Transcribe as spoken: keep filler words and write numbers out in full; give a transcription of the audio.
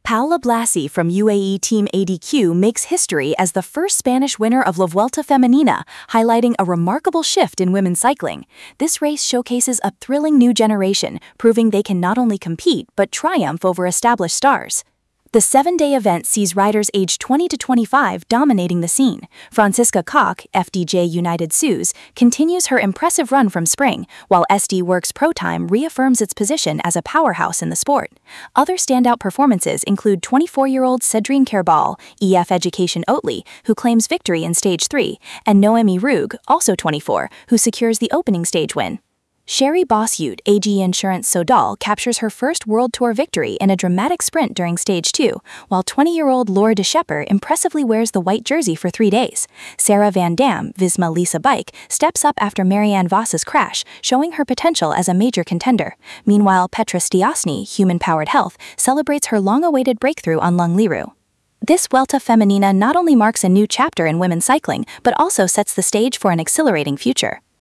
Paula Blasi from U A E Team A D Q makes history as the first Spanish winner of La Vuelta Femenina, highlighting a remarkable shift in women's cycling. This race showcases a thrilling new generation, proving they can not only compete but triumph over established stars. The seven-day event sees riders aged twenty to twenty-five dominating the scene. Franziska Koch, F D J United Suez, continues her impressive run from spring, while S D Works Pro Time reaffirms its position as a powerhouse in the sport. Other standout performances include twenty-four-year-old Cedrine Kerbal, E F Education Oatly, who claims victory in Stage three, and Noemi Rug, also twenty-four, who secures the opening stage win. Sherry Bossute, A G Insurance Sodal, captures her first World Tour victory in a dramatic sprint during Stage two, while twenty-year-old Laura De Schepper impressively wears the white jersey for three days. Sarah Van Dam, Visma Lease Bike, steps up after Marianne Voss's crash, showing her potential as a major contender. Meanwhile, Petra Stiasny, Human Powered Health, celebrates her long-awaited breakthrough on Lung Liru. This Vuelta Femenina not only marks a new chapter in women's cycling, but also sets the stage for an exhilarating future.